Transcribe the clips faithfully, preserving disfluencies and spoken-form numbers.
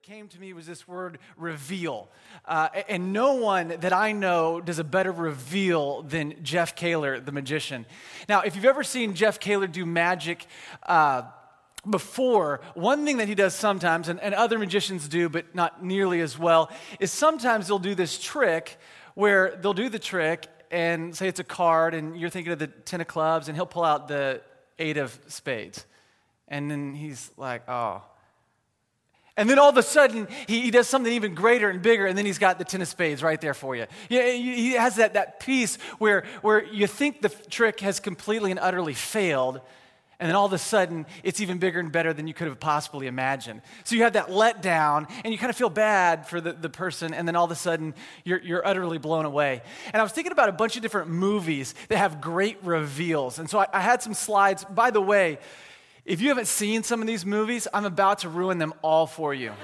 came to me was this word reveal. Uh, and no one that I know does a better reveal than Jeff Kaler, the magician. Now, if you've ever seen Jeff Kaler do magic uh, before, one thing that he does sometimes, and, and other magicians do, but not nearly as well, is sometimes they'll do this trick where they'll do the trick and say it's a card, and you're thinking of the ten of clubs, and he'll pull out the eight of spades. And then he's like, oh. And then all of a sudden, he, he does something even greater and bigger, and then he's got the ten of spades right there for you. Yeah, he has that, that piece where, where you think the trick has completely and utterly failed, and then all of a sudden, it's even bigger and better than you could have possibly imagined. So you have that letdown, and you kind of feel bad for the, the person, and then all of a sudden, you're, you're utterly blown away. And I was thinking about a bunch of different movies that have great reveals. And so I, I had some slides. By the way, if you haven't seen some of these movies, I'm about to ruin them all for you.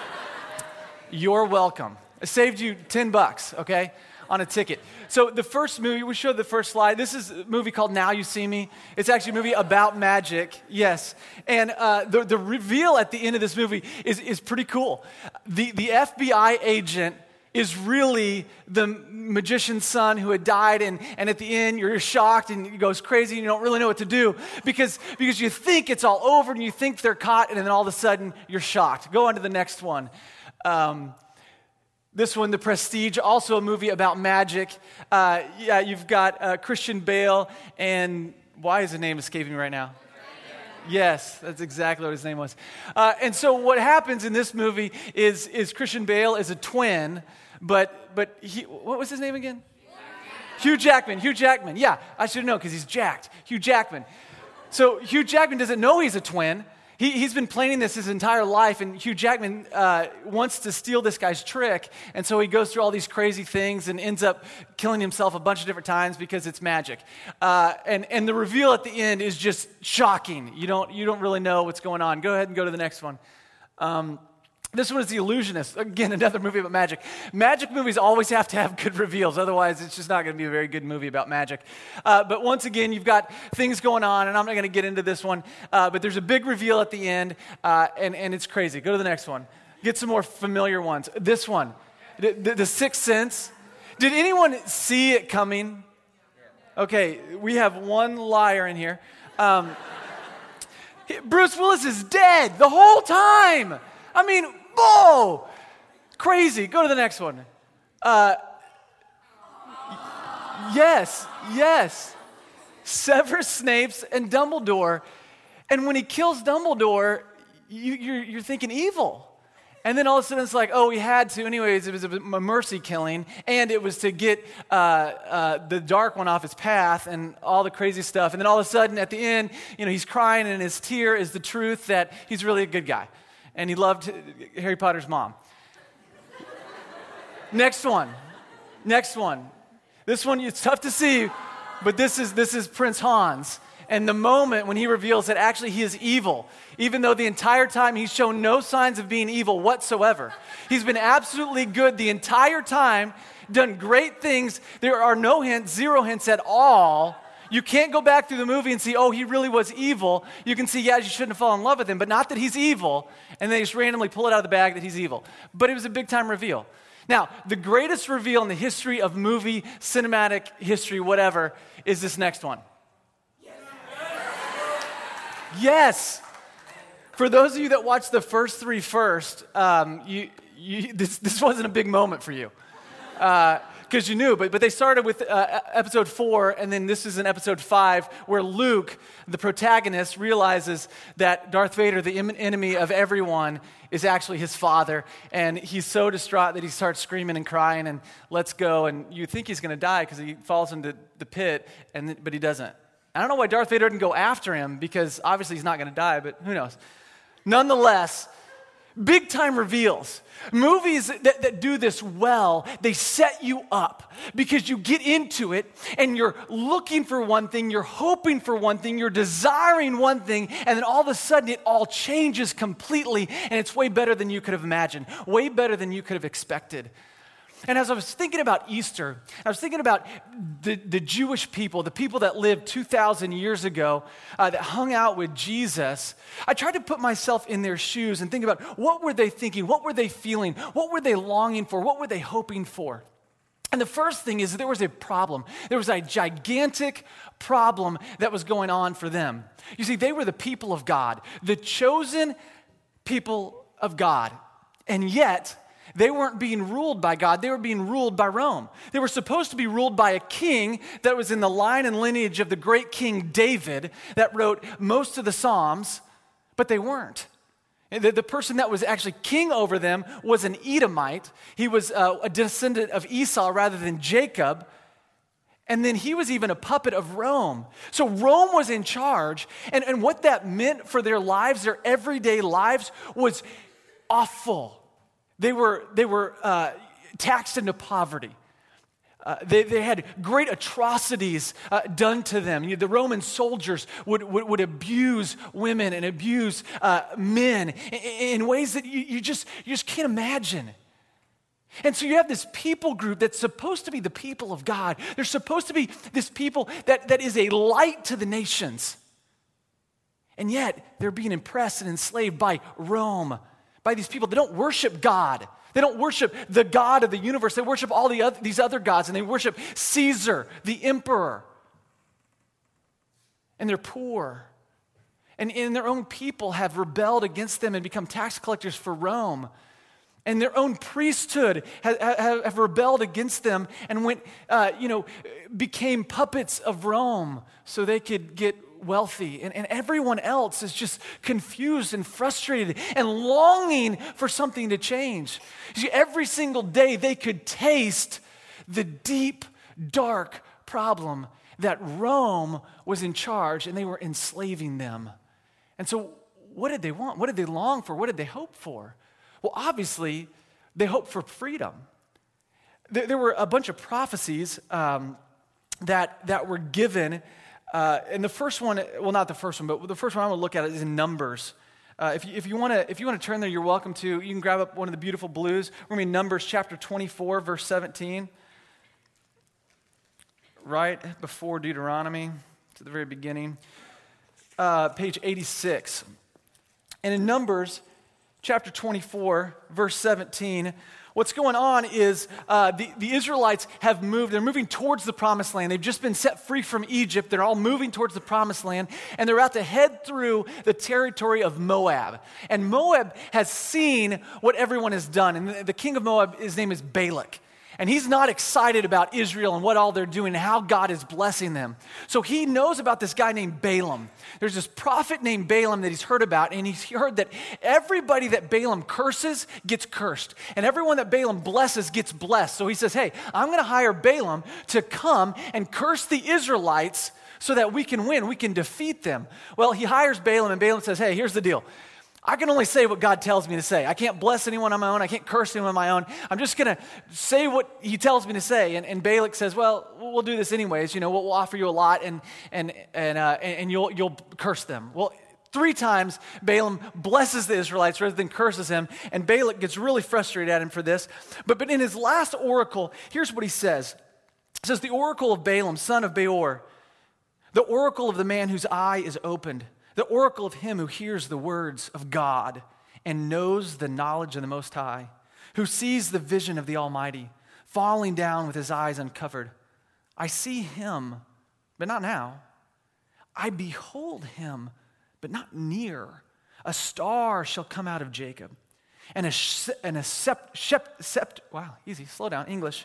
You're welcome. I saved you ten bucks, okay, on a ticket. So the first movie, we showed the first slide. This is a movie called Now You See Me. It's actually a movie about magic, yes. And uh, the, the reveal at the end of this movie is, is pretty cool. The, the F B I agent is really the magician's son who had died, and, and at the end you're shocked and it goes crazy and you don't really know what to do because, because you think it's all over and you think they're caught, and then all of a sudden you're shocked. Go on to the next one. Um, this one, The Prestige, also a movie about magic. Uh, yeah, you've got uh, Christian Bale, and why is the name escaping me right now? Yes, that's exactly what his name was. Uh, and so what happens in this movie is, is Christian Bale is a twin, but but he, what was his name again? Hugh Jackman. Hugh Jackman. Yeah, I should know because he's jacked. Hugh Jackman. So Hugh Jackman doesn't know he's a twin. He, he's been planning this his entire life, and Hugh Jackman uh, wants to steal this guy's trick, and so he goes through all these crazy things and ends up killing himself a bunch of different times because it's magic. Uh, and, and the reveal at the end is just shocking. You don't, you don't really know what's going on. Go ahead and go to the next one. Um, This one is The Illusionist. Again, another movie about magic. Magic movies always have to have good reveals. Otherwise, it's just not going to be a very good movie about magic. Uh, but once again, you've got things going on, and I'm not going to get into this one. Uh, but there's a big reveal at the end, uh, and, and it's crazy. Go to the next one. Get some more familiar ones. This one, the, the, the Sixth Sense. Did anyone see it coming? Okay, we have one liar in here. Um, Bruce Willis is dead the whole time. I mean, whoa, crazy. Go to the next one. Uh, yes, yes. Severus Snape's and Dumbledore. And when he kills Dumbledore, you, you're, you're thinking evil. And then all of a sudden it's like, oh, he had to. Anyways, it was a mercy killing. And it was to get uh, uh, the Dark One off his path and all the crazy stuff. And then all of a sudden at the end, you know, he's crying, and his tear is the truth that he's really a good guy. And he loved Harry Potter's mom. Next one. Next one. This one, it's tough to see, but this is this is Prince Hans. And the moment when he reveals that actually he is evil, even though the entire time he's shown no signs of being evil whatsoever. He's been absolutely good the entire time, done great things. There are no hints, zero hints at all. You can't go back through the movie and see, oh, he really was evil. You can see, yeah, you shouldn't have fallen in love with him, but not that he's evil. And they just randomly pull it out of the bag that he's evil. But it was a big-time reveal. Now, the greatest reveal in the history of movie, cinematic history, whatever, is this next one. Yes. Yes. For those of you that watched the first three first, um, you, you, this, this wasn't a big moment for you. Uh Because you knew, but, but they started with uh, episode four, and then this is in episode five, where Luke, the protagonist, realizes that Darth Vader, the em- enemy of everyone, is actually his father, and he's so distraught that he starts screaming and crying and lets go, and you think he's going to die because he falls into the pit, and th- but he doesn't. I don't know why Darth Vader didn't go after him, because obviously he's not going to die, but who knows. Nonetheless, big-time reveals. Movies that, that do this well, they set you up because you get into it and you're looking for one thing, you're hoping for one thing, you're desiring one thing, and then all of a sudden it all changes completely, and it's way better than you could have imagined, way better than you could have expected. And as I was thinking about Easter, I was thinking about the, the Jewish people, the people that lived two thousand years ago, uh, that hung out with Jesus. I tried to put myself in their shoes and think about what were they thinking, what were they feeling, what were they longing for, what were they hoping for? And the first thing is there was a problem. There was a gigantic problem that was going on for them. You see, they were the people of God, the chosen people of God, and yet they weren't being ruled by God. They were being ruled by Rome. They were supposed to be ruled by a king that was in the line and lineage of the great King David that wrote most of the Psalms, but they weren't. The, the person that was actually king over them was an Edomite. He was uh, a descendant of Esau rather than Jacob. And then he was even a puppet of Rome. So Rome was in charge. And, and what that meant for their lives, their everyday lives, was awful. They were, they were uh, taxed into poverty. Uh, they, they had great atrocities uh, done to them. You know, the Roman soldiers would, would, would abuse women and abuse uh, men in, in ways that you, you, just, you just can't imagine. And so you have this people group that's supposed to be the people of God. They're supposed to be this people that, that is a light to the nations. And yet they're being impressed and enslaved by Rome, by these people that don't worship God. They don't worship the God of the universe. They worship all the other, these other gods, and they worship Caesar, the emperor. And they're poor. And, and their own people have rebelled against them and become tax collectors for Rome. And their own priesthood have, have, have rebelled against them and went, uh, you know, became puppets of Rome so they could get wealthy, and, and everyone else is just confused and frustrated and longing for something to change. You see, every single day they could taste the deep, dark problem that Rome was in charge and they were enslaving them. And so what did they want? What did they long for? What did they hope for? Well, obviously, they hoped for freedom. There, there were a bunch of prophecies um, that, that were given. Uh, and the first one, well, not the first one, but the first one I want to look at is in Numbers. Uh, if you, if you want to, if you want to turn there, you're welcome to. You can grab up one of the beautiful blues. We're going to be in Numbers chapter twenty-four, verse seventeen, right before Deuteronomy, to the very beginning, uh, page eighty-six. And in Numbers chapter twenty-four, verse seventeen. What's going on is uh, the, the Israelites have moved. They're moving towards the promised land. They've just been set free from Egypt. They're all moving towards the promised land, and they're about to head through the territory of Moab. And Moab has seen what everyone has done. And the, the king of Moab, his name is Balak. And he's not excited about Israel and what all they're doing and how God is blessing them. So he knows about this guy named Balaam. There's this prophet named Balaam that he's heard about, and he's heard that everybody that Balaam curses gets cursed, and everyone that Balaam blesses gets blessed. So he says, hey, I'm going to hire Balaam to come and curse the Israelites so that we can win, we can defeat them. Well, he hires Balaam, and Balaam says, hey, here's the deal. I can only say what God tells me to say. I can't bless anyone on my own. I can't curse anyone on my own. I'm just going to say what he tells me to say. And, and Balak says, well, we'll do this anyways. You know, we'll, we'll offer you a lot, and and and uh, and you'll you'll curse them. Well, three times Balaam blesses the Israelites rather than curses him, and Balak gets really frustrated at him for this. But but in his last oracle, here's what he says. It says, the oracle of Balaam, son of Beor, the oracle of the man whose eye is opened, the oracle of him who hears the words of God and knows the knowledge of the Most High, who sees the vision of the Almighty, falling down with his eyes uncovered. I see him, but not now. I behold him, but not near. A star shall come out of Jacob, and a, and a sept, sept, sept, wow, easy, slow down, English.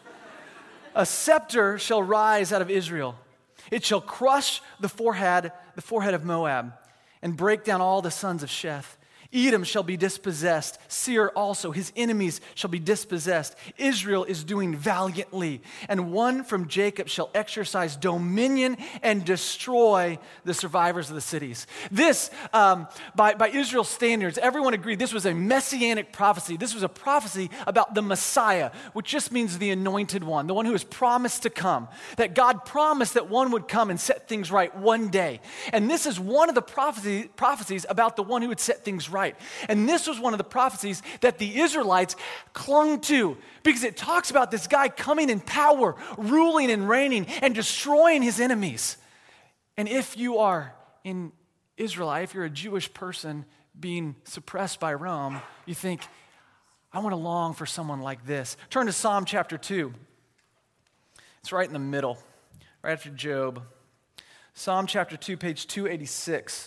A scepter shall rise out of Israel. It shall crush the forehead, the forehead of Moab, and break down all the sons of Sheth. Edom shall be dispossessed. Seir also, his enemies shall be dispossessed. Israel is doing valiantly, and one from Jacob shall exercise dominion and destroy the survivors of the cities. This, um, by, by Israel's standards, everyone agreed this was a messianic prophecy. This was a prophecy about the Messiah, which just means the anointed one, the one who is promised to come. That God promised that one would come and set things right one day. And this is one of the prophecy, prophecies about the one who would set things right right. And this was one of the prophecies that the Israelites clung to because it talks about this guy coming in power, ruling and reigning and destroying his enemies. And if you are in Israelite, if you're a Jewish person being suppressed by Rome, you think, I want to long for someone like this. Turn to Psalm chapter two. It's right in the middle, right after Job. Psalm chapter two, page two eighty-six.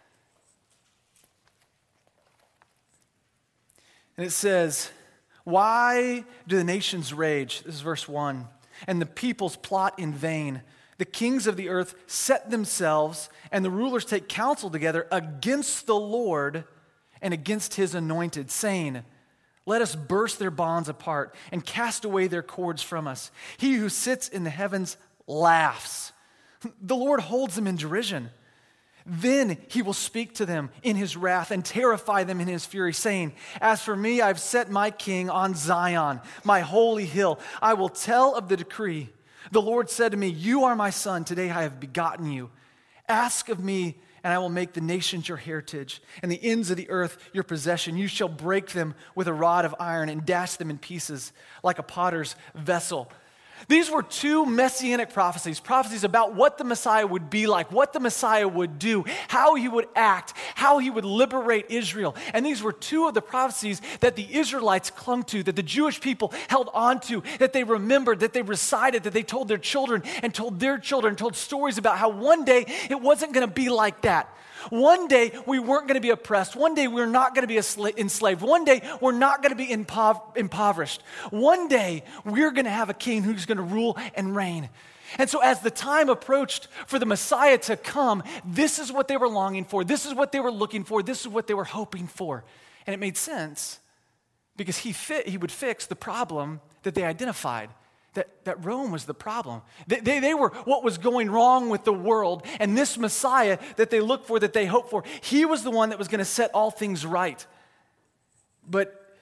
And it says, why do the nations rage? This is verse one. And the peoples plot in vain. The kings of the earth set themselves, and the rulers take counsel together against the Lord and against his anointed, saying, let us burst their bonds apart and cast away their cords from us. He who sits in the heavens laughs. The Lord holds them in derision. Then he will speak to them in his wrath and terrify them in his fury, saying, as for me, I've set my king on Zion, my holy hill. I will tell of the decree. The Lord said to me, you are my son. Today I have begotten you. Ask of me, and I will make the nations your heritage, and the ends of the earth your possession. You shall break them with a rod of iron and dash them in pieces like a potter's vessel. These were two messianic prophecies, prophecies about what the Messiah would be like, what the Messiah would do, how he would act, how he would liberate Israel. And these were two of the prophecies that the Israelites clung to, that the Jewish people held on to, that they remembered, that they recited, that they told their children and told their children, told stories about how one day it wasn't going to be like that. One day we weren't going to be oppressed. One day we're not going to be enslaved. One day we're not going to be impov- impoverished. One day we're going to have a king who's going to rule and reign. And so as the time approached for the Messiah to come, this is what they were longing for. This is what they were looking for. This is what they were hoping for. And it made sense because he fit, he would fix the problem that they identified. That, that Rome was the problem. They, they, they were what was going wrong with the world, and this Messiah that they looked for, that they hoped for, he was the one that was going to set all things right. But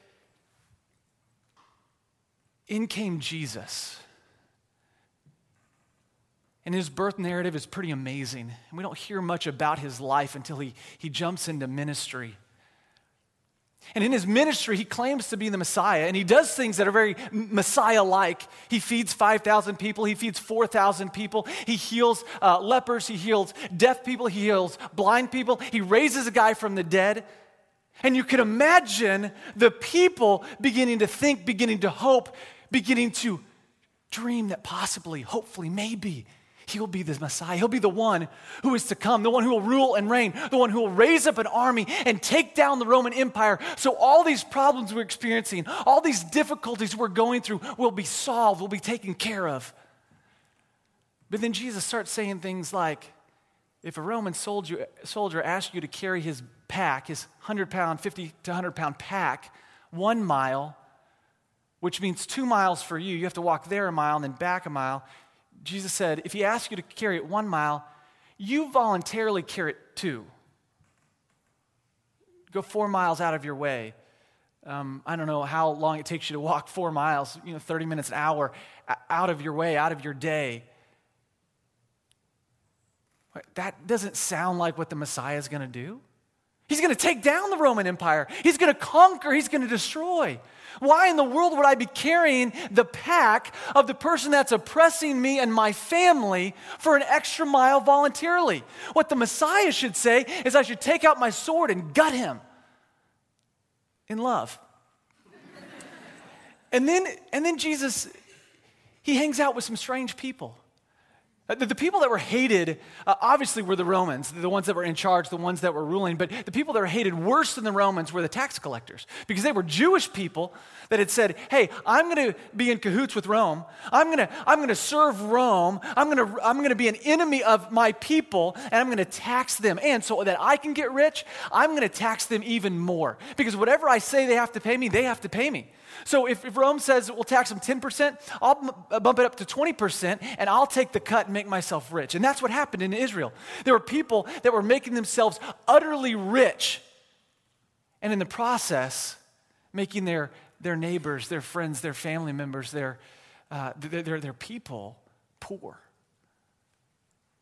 in came Jesus. And his birth narrative is pretty amazing. And we don't hear much about his life until he, he jumps into ministry. And in his ministry, he claims to be the Messiah, and he does things that are very Messiah-like. He feeds five thousand people. He feeds four thousand people. He heals uh, lepers. He heals deaf people. He heals blind people. He raises a guy from the dead. And you can imagine the people beginning to think, beginning to hope, beginning to dream that possibly, hopefully, maybe, he'll be the Messiah. He'll be the one who is to come, the one who will rule and reign, the one who will raise up an army and take down the Roman Empire. So all these problems we're experiencing, all these difficulties we're going through will be solved, will be taken care of. But then Jesus starts saying things like, if a Roman soldier, soldier asked you to carry his pack, his one hundred pound, fifty to one hundred pound pack, one mile, which means two miles for you, you have to walk there a mile and then back a mile. Jesus said, if he asks you to carry it one mile, you voluntarily carry it two. Go four miles out of your way. Um, I don't know how long it takes you to walk four miles, you know, thirty minutes an hour, out of your way, out of your day. That doesn't sound like what the Messiah is going to do. He's going to take down the Roman Empire. He's going to conquer. He's going to destroy. Why in the world would I be carrying the pack of the person that's oppressing me and my family for an extra mile voluntarily? What the Messiah should say is I should take out my sword and gut him in love. and then, and then Jesus, he hangs out with some strange people. The, the people that were hated, uh, obviously, were the Romans, the ones that were in charge, the ones that were ruling. But the people that were hated worse than the Romans were the tax collectors, because they were Jewish people that had said, hey, I'm going to be in cahoots with Rome. I'm going to I'm going to serve Rome. I'm going to I'm going to be an enemy of my people, and I'm going to tax them. And so that I can get rich, I'm going to tax them even more, because whatever I say they have to pay me, they have to pay me. So if, if Rome says we'll tax them ten percent, I'll m- bump it up to twenty percent, and I'll take the cut and make myself rich. And that's what happened in Israel. There were people that were making themselves utterly rich, and in the process, making their, their neighbors, their friends, their family members, their, uh, their, their, their people poor.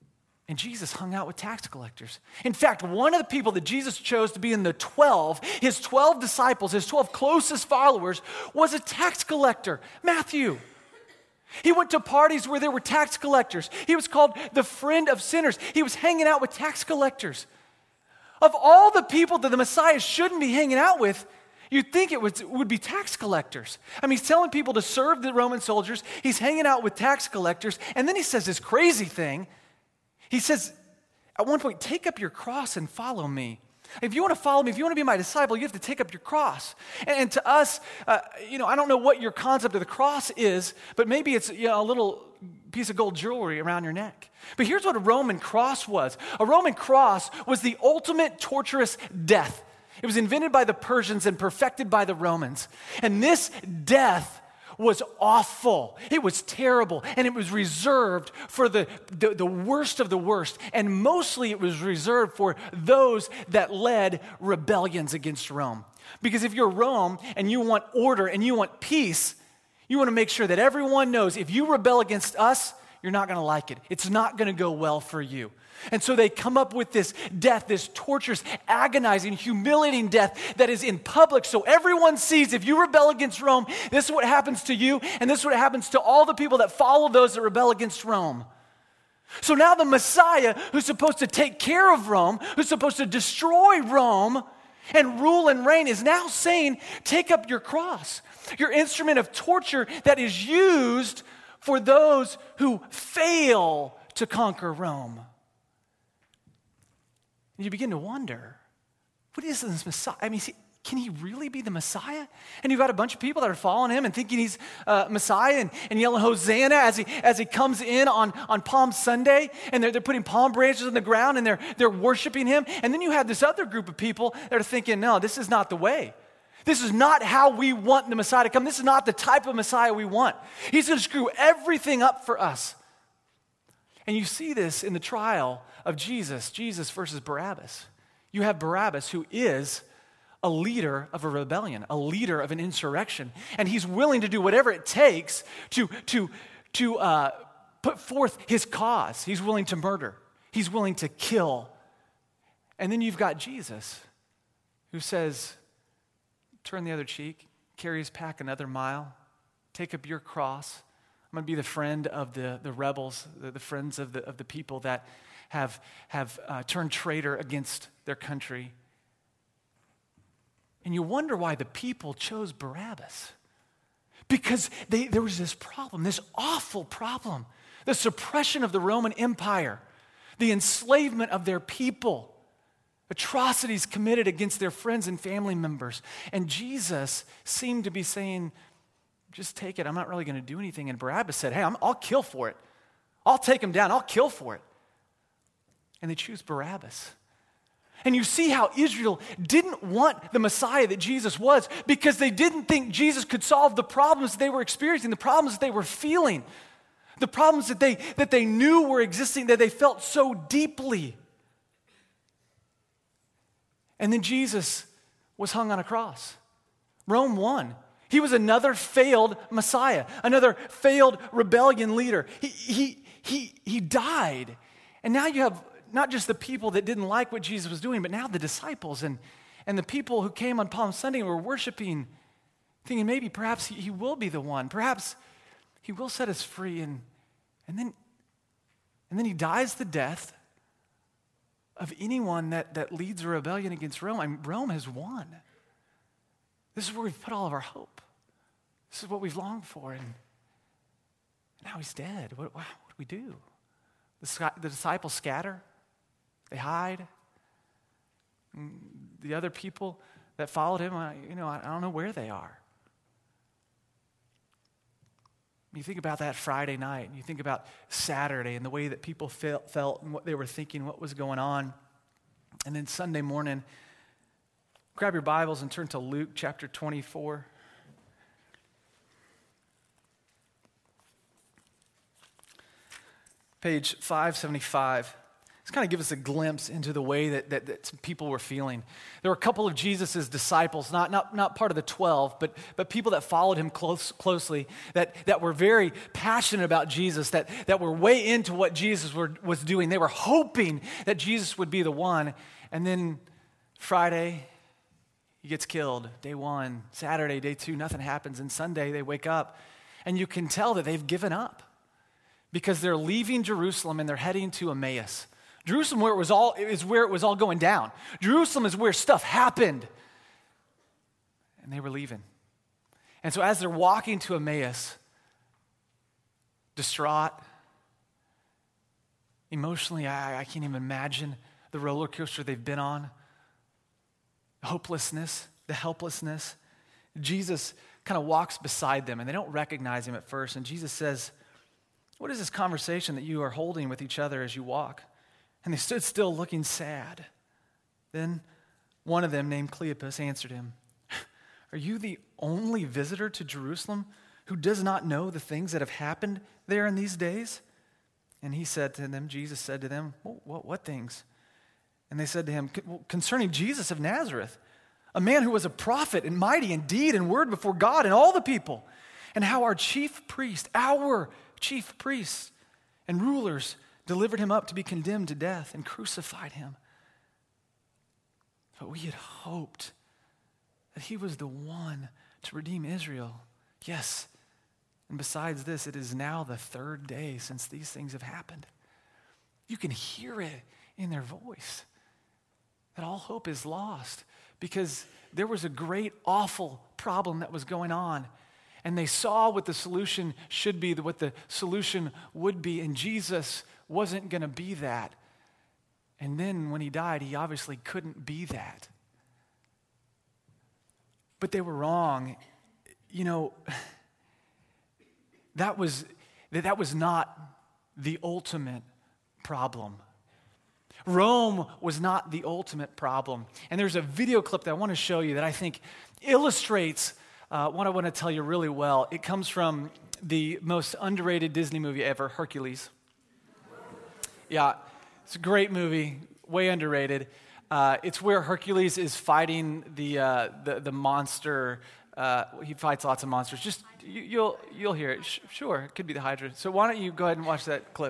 And Jesus hung out with tax collectors. In fact, one of the people that Jesus chose to be in the twelve, his twelve disciples, his twelve closest followers, was a tax collector, Matthew. He went to parties where there were tax collectors. He was called the friend of sinners. He was hanging out with tax collectors. Of all the people that the Messiah shouldn't be hanging out with, you'd think it would, would be tax collectors. I mean, he's telling people to serve the Roman soldiers. He's hanging out with tax collectors. And then he says this crazy thing. He says, at one point, take up your cross and follow me. If you want to follow me, if you want to be my disciple, you have to take up your cross. And, and to us, uh, you know, I don't know what your concept of the cross is, but maybe it's, you know, a little piece of gold jewelry around your neck. But here's what a Roman cross was. A Roman cross was the ultimate torturous death. It was invented by the Persians and perfected by the Romans. And this death was awful. It was terrible. And it was reserved for the, the, the worst of the worst. And mostly it was reserved for those that led rebellions against Rome. Because if you're Rome and you want order and you want peace, you want to make sure that everyone knows if you rebel against us, you're not going to like it. It's not going to go well for you. And so they come up with this death, this torturous, agonizing, humiliating death that is in public so everyone sees if you rebel against Rome, this is what happens to you, and this is what happens to all the people that follow those that rebel against Rome. So now the Messiah, who's supposed to take care of Rome, who's supposed to destroy Rome and rule and reign, is now saying, take up your cross, your instrument of torture that is used for those who fail to conquer Rome. And you begin to wonder, what is this Messiah? I mean, can he really be the Messiah? And you've got a bunch of people that are following him and thinking he's uh, Messiah and, and yelling Hosanna as he as he comes in on, on Palm Sunday, and they're, they're putting palm branches on the ground and they're, they're worshiping him. And then you have this other group of people that are thinking, no, this is not the way. This is not how we want the Messiah to come. This is not the type of Messiah we want. He's going to screw everything up for us. And you see this in the trial of Jesus, Jesus versus Barabbas. You have Barabbas, who is a leader of a rebellion, a leader of an insurrection, and he's willing to do whatever it takes to, to, to uh, put forth his cause. He's willing to murder. He's willing to kill. And then you've got Jesus, who says, turn the other cheek, carry his pack another mile, take up your cross. I'm going to be the friend of the, the rebels, the, the friends of the, of the people that have, have uh, turned traitor against their country. And you wonder why the people chose Barabbas. Because they, there was this problem, this awful problem, the suppression of the Roman Empire, the enslavement of their people, atrocities committed against their friends and family members. And Jesus seemed to be saying, just take it. I'm not really going to do anything. And Barabbas said, hey, I'm, I'll kill for it. I'll take him down. I'll kill for it. And they choose Barabbas. And you see how Israel didn't want the Messiah that Jesus was because they didn't think Jesus could solve the problems that they were experiencing, the problems that they were feeling, the problems that they, that they knew were existing, that they felt so deeply. And then Jesus was hung on a cross. Rome won. He was another failed Messiah, another failed rebellion leader. He, he, he, he died. And now you have not just the people that didn't like what Jesus was doing, but now the disciples and, and the people who came on Palm Sunday and were worshiping, thinking maybe perhaps he, he will be the one. Perhaps he will set us free. And, and, then, and then he dies the death of anyone that, that leads a rebellion against Rome. I mean, Rome has won. This is where we've put all of our hope. This is what we've longed for. And now he's dead. What, what do we do? The, the disciples scatter. They hide. And the other people that followed him, you know, I don't know where they are. You think about that Friday night, and you think about Saturday and the way that people felt, felt and what they were thinking, what was going on. And then Sunday morning, grab your Bibles and turn to Luke chapter twenty-four. Page five seventy-five. Let's kind of give us a glimpse into the way that, that, that some people were feeling. There were a couple of Jesus' disciples, not, not, not part of the twelve, but, but people that followed him close, closely, that, that were very passionate about Jesus, that, that were way into what Jesus were, was doing. They were hoping that Jesus would be the one. And then Friday, he gets killed. Day one, Saturday, day two, nothing happens. And Sunday, they wake up, and you can tell that they've given up because they're leaving Jerusalem and they're heading to Emmaus. Jerusalem where it was all, is where it was all going down. Jerusalem is where stuff happened. And they were leaving. And so as they're walking to Emmaus, distraught, emotionally, I, I can't even imagine the roller coaster they've been on. Hopelessness, the helplessness. Jesus kind of walks beside them, and they don't recognize him at first. And Jesus says, "What is this conversation that you are holding with each other as you walk?" And they stood still looking sad. Then one of them, named Cleopas, answered him, "Are you the only visitor to Jerusalem who does not know the things that have happened there in these days?" And he said to them, Jesus said to them, "What, what, what things?" And they said to him, "Concerning Jesus of Nazareth, a man who was a prophet and mighty in deed and word before God and all the people, and how our chief priest, our chief priests and rulers delivered him up to be condemned to death and crucified him. But we had hoped that he was the one to redeem Israel. Yes, and besides this, it is now the third day since these things have happened." You can hear it in their voice that all hope is lost because there was a great, awful problem that was going on. And they saw what the solution should be, what the solution would be, and Jesus wasn't going to be that. And then when he died, he obviously couldn't be that. But they were wrong. You know, that was, that was not the ultimate problem. Rome was not the ultimate problem. And there's a video clip that I want to show you that I think illustrates uh, what I want to tell you really well. It comes from the most underrated Disney movie ever, Hercules. Yeah, it's a great movie, way underrated. Uh, it's where Hercules is fighting the uh, the, the monster. Uh, he fights lots of monsters. Just you, you'll you'll hear it. Sh- sure, it could be the Hydra. So why don't you go ahead and watch that clip?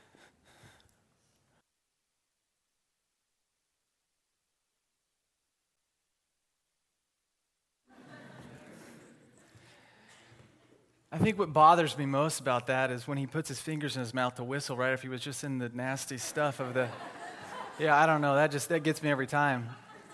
I think what bothers me most about that is when he puts his fingers in his mouth to whistle right if he was just in the nasty stuff of the, yeah, I don't know, that just, that gets me every time.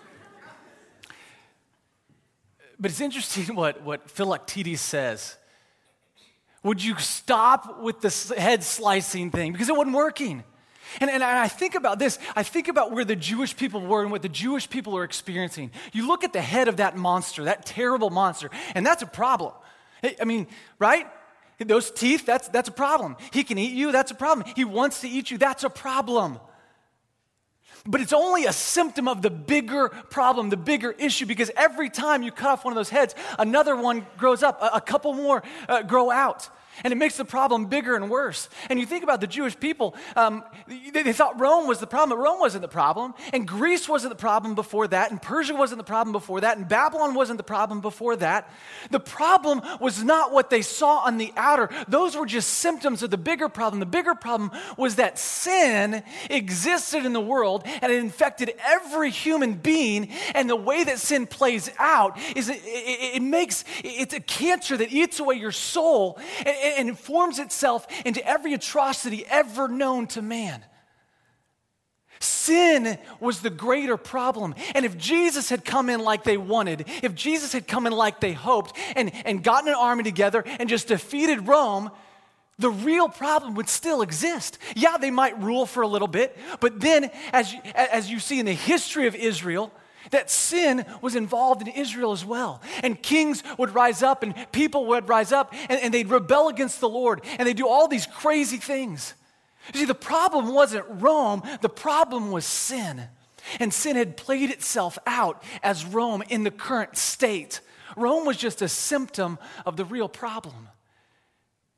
But it's interesting what, what Philoctetes says. Would you stop with the head slicing thing? Because it wasn't working. And, and I think about this. I think about where the Jewish people were and what the Jewish people are experiencing. You look at the head of that monster, that terrible monster, and that's a problem. I mean, right? Those teeth, that's, that's a problem. He can eat you, that's a problem. He wants to eat you, that's a problem. But it's only a symptom of the bigger problem, the bigger issue, because every time you cut off one of those heads, another one grows up, a, a couple more uh, grow out. And it makes the problem bigger and worse. And you think about the Jewish people, um, they, they thought Rome was the problem, but Rome wasn't the problem. And Greece wasn't the problem before that, and Persia wasn't the problem before that, and Babylon wasn't the problem before that. The problem was not what they saw on the outer. Those were just symptoms of the bigger problem. The bigger problem was that sin existed in the world, and it infected every human being, and the way that sin plays out is it, it, it makes, it's a cancer that eats away your soul, and, and it forms itself into every atrocity ever known to man. Sin was the greater problem. And if Jesus had come in like they wanted, if Jesus had come in like they hoped, and, and gotten an army together and just defeated Rome, the real problem would still exist. Yeah, they might rule for a little bit, but then as you, as you see in the history of Israel, that sin was involved in Israel as well. And kings would rise up and people would rise up and, and they'd rebel against the Lord and they'd do all these crazy things. You see, the problem wasn't Rome, the problem was sin. And sin had played itself out as Rome in the current state. Rome was just a symptom of the real problem.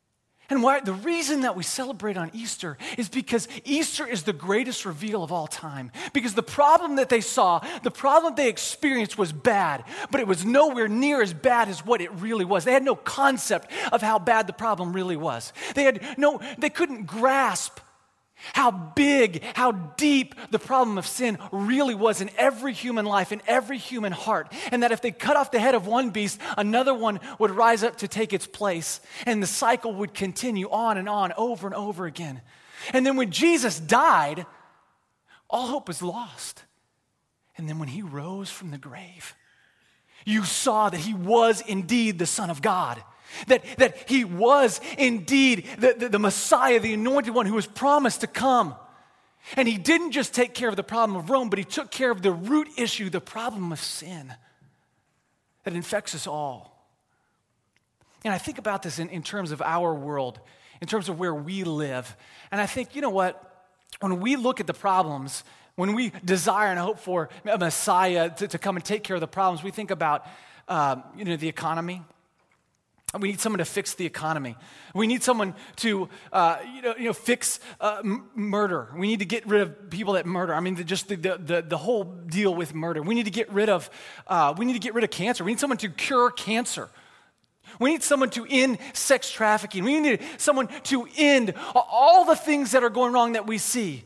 And why the reason that we celebrate on Easter is because Easter is the greatest reveal of all time. Because the problem that they saw, the problem they experienced was bad, but it was nowhere near as bad as what it really was. They had no concept of how bad the problem really was. They had no, they couldn't grasp how big, how deep the problem of sin really was in every human life, in every human heart. And that if they cut off the head of one beast, another one would rise up to take its place. And the cycle would continue on and on, over and over again. And then when Jesus died, all hope was lost. And then when he rose from the grave, you saw that he was indeed the Son of God. That, that he was indeed the, the, the Messiah, the anointed one who was promised to come. And he didn't just take care of the problem of Rome, but he took care of the root issue, the problem of sin that infects us all. And I think about this in, in terms of our world, in terms of where we live. And I think, you know what? When we look at the problems, when we desire and hope for a Messiah to, to come and take care of the problems, we think about, um, you know, the economy. We need someone to fix the economy. We need someone to, uh, you know, you know, fix uh, m- murder. We need to get rid of people that murder. I mean, the, just the, the the whole deal with murder. We need to get rid of. Uh, we need to get rid of cancer. We need someone to cure cancer. We need someone to end sex trafficking. We need someone to end all the things that are going wrong that we see.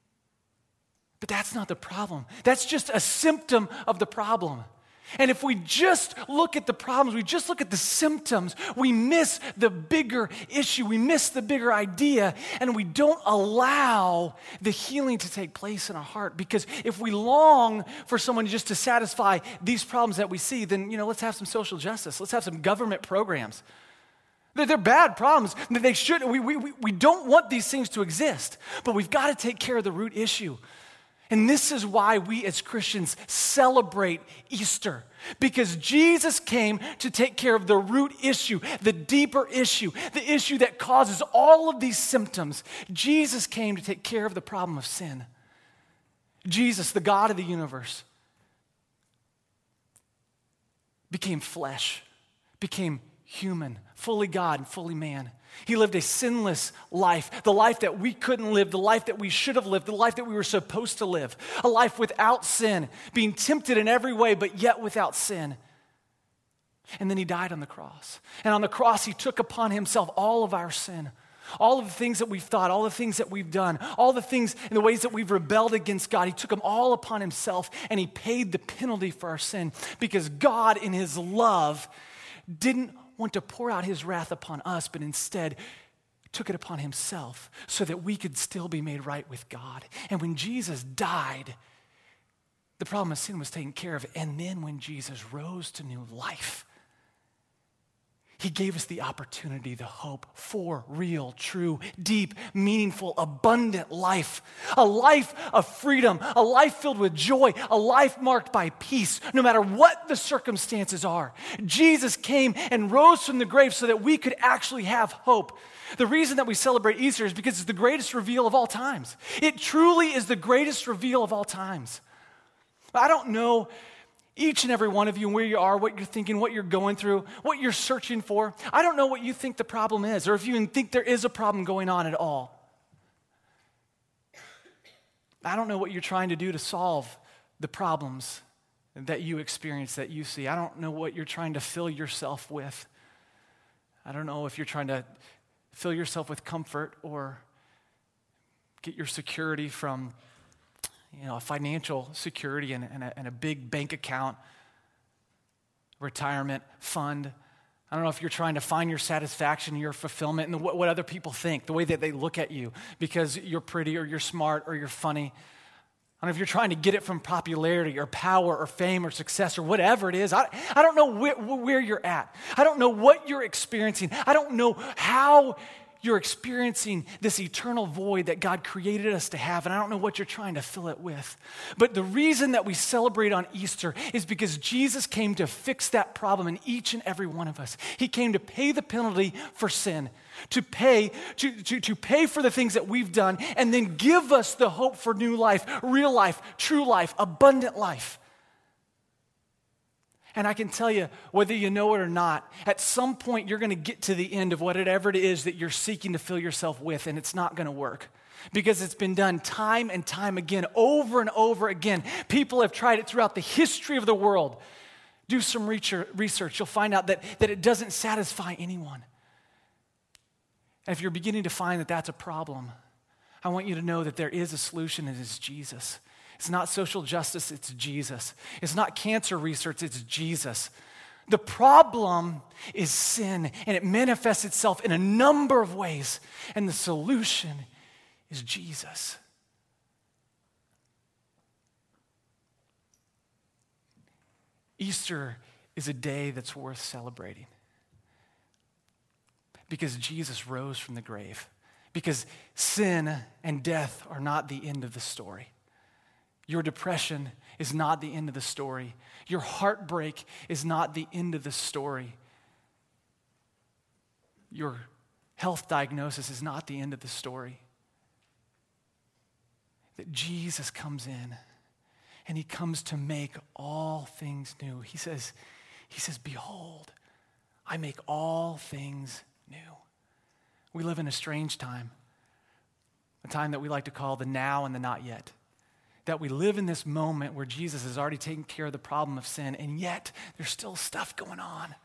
But that's not the problem. That's just a symptom of the problem. And if we just look at the problems, we just look at the symptoms, we miss the bigger issue, we miss the bigger idea, and we don't allow the healing to take place in our heart. Because if we long for someone just to satisfy these problems that we see, then, you know, let's have some social justice. Let's have some government programs. They're, they're bad problems. They should, we, we, we don't want these things to exist, but we've got to take care of the root issue. And this is why we as Christians celebrate Easter, because Jesus came to take care of the root issue, the deeper issue, the issue that causes all of these symptoms. Jesus came to take care of the problem of sin. Jesus, the God of the universe, became flesh, became human, fully God and fully man. He lived a sinless life, the life that we couldn't live, the life that we should have lived, the life that we were supposed to live, a life without sin, being tempted in every way, but yet without sin. And then he died on the cross. And on the cross, he took upon himself all of our sin, all of the things that we've thought, all the things that we've done, all the things and the ways that we've rebelled against God. He took them all upon himself, and he paid the penalty for our sin, because God, in his love, didn't want to pour out his wrath upon us, but instead took it upon himself so that we could still be made right with God. And when Jesus died, the problem of sin was taken care of. And then when Jesus rose to new life, he gave us the opportunity, the hope for real, true, deep, meaningful, abundant life. A life of freedom, a life filled with joy, a life marked by peace, no matter what the circumstances are. Jesus came and rose from the grave so that we could actually have hope. The reason that we celebrate Easter is because it's the greatest reveal of all times. It truly is the greatest reveal of all times. I don't know each and every one of you, where you are, what you're thinking, what you're going through, what you're searching for. I don't know what you think the problem is, or if you even think there is a problem going on at all. I don't know what you're trying to do to solve the problems that you experience, that you see. I don't know what you're trying to fill yourself with. I don't know if you're trying to fill yourself with comfort or get your security from, you know, a financial security and, and, a, and a big bank account, retirement fund. I don't know if you're trying to find your satisfaction, your fulfillment, and what, what other people think, the way that they look at you because you're pretty or you're smart or you're funny. I don't know if you're trying to get it from popularity or power or fame or success or whatever it is. I, I don't know where, where you're at. I don't know what you're experiencing. I don't know how you're experiencing this eternal void that God created us to have, and I don't know what you're trying to fill it with. But the reason that we celebrate on Easter is because Jesus came to fix that problem in each and every one of us. He came to pay the penalty for sin, to pay, to, to, to pay for the things that we've done, and then give us the hope for new life, real life, true life, abundant life. And I can tell you, whether you know it or not, at some point you're going to get to the end of whatever it is that you're seeking to fill yourself with, and it's not going to work. Because it's been done time and time again, over and over again. People have tried it throughout the history of the world. Do some research. You'll find out that, that it doesn't satisfy anyone. And if you're beginning to find that that's a problem, I want you to know that there is a solution, and it's Jesus. It's not social justice, it's Jesus. It's not cancer research, it's Jesus. The problem is sin, and it manifests itself in a number of ways, and the solution is Jesus. Easter is a day that's worth celebrating because Jesus rose from the grave, because sin and death are not the end of the story. Your depression is not the end of the story. Your heartbreak is not the end of the story. Your health diagnosis is not the end of the story. That Jesus comes in and he comes to make all things new. He says, he says, behold, I make all things new. We live in a strange time, a time that we like to call the now and the not yet. That we live in this moment where Jesus has already taken care of the problem of sin, and yet there's still stuff going on.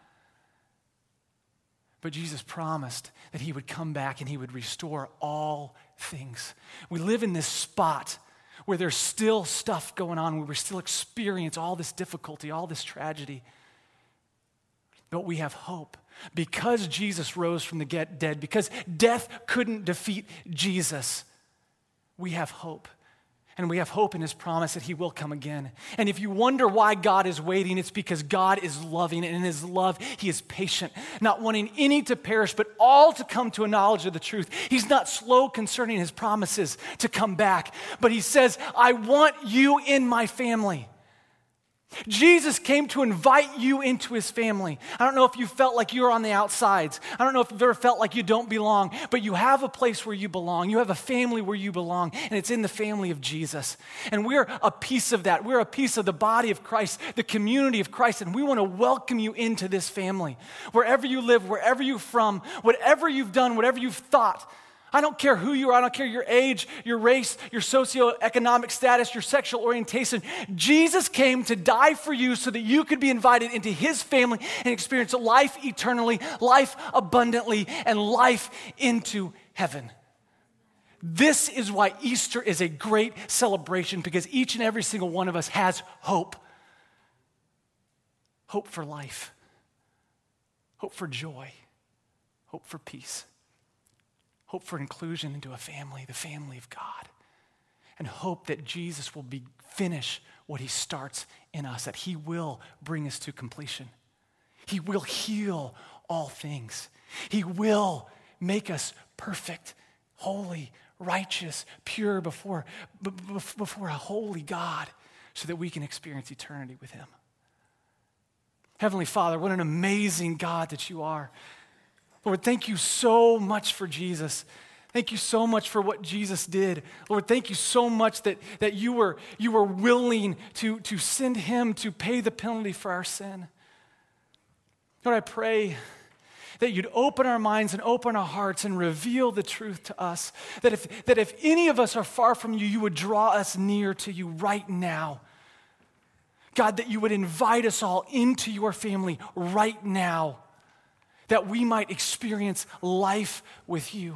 But Jesus promised that he would come back and he would restore all things. We live in this spot where there's still stuff going on, where we still experience all this difficulty, all this tragedy. But we have hope because Jesus rose from the dead, because death couldn't defeat Jesus. We have hope. And we have hope in his promise that he will come again. And if you wonder why God is waiting, it's because God is loving, and in his love, he is patient, not wanting any to perish, but all to come to a knowledge of the truth. He's not slow concerning his promises to come back, but he says, I want you in my family. Jesus came to invite you into his family. I don't know if you felt like you were on the outsides. I don't know if you've ever felt like you don't belong, but you have a place where you belong. You have a family where you belong, and it's in the family of Jesus. And we're a piece of that. We're a piece of the body of Christ, the community of Christ, and we want to welcome you into this family. Wherever you live, wherever you're from, whatever you've done, whatever you've thought, I don't care who you are. I don't care your age, your race, your socioeconomic status, your sexual orientation. Jesus came to die for you so that you could be invited into his family and experience life eternally, life abundantly, and life into heaven. This is why Easter is a great celebration, because each and every single one of us has hope. Hope for life. Hope for joy. Hope for peace. Hope for inclusion into a family, the family of God. And hope that Jesus will be, finish what he starts in us, that he will bring us to completion. He will heal all things. He will make us perfect, holy, righteous, pure before, b- b- before a holy God, so that we can experience eternity with him. Heavenly Father, what an amazing God that you are. Lord, thank you so much for Jesus. Thank you so much for what Jesus did. Lord, thank you so much that, that you were, you were willing to, to send him to pay the penalty for our sin. Lord, I pray that you'd open our minds and open our hearts and reveal the truth to us. That if, that if any of us are far from you, you would draw us near to you right now. God, that you would invite us all into your family right now, that we might experience life with you.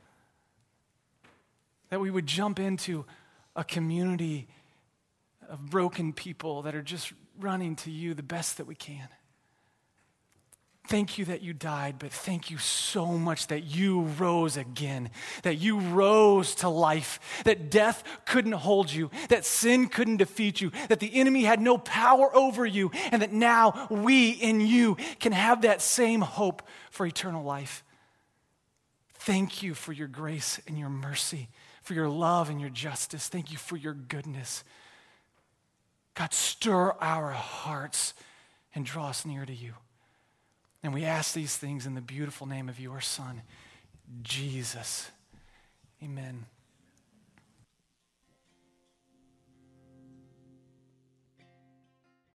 That we would jump into a community of broken people that are just running to you the best that we can. Thank you that you died, but thank you so much that you rose again, that you rose to life, that death couldn't hold you, that sin couldn't defeat you, that the enemy had no power over you, and that now we in you can have that same hope for eternal life. Thank you for your grace and your mercy, for your love and your justice. Thank you for your goodness. God, stir our hearts and draw us near to you. And we ask these things in the beautiful name of your Son, Jesus. Amen.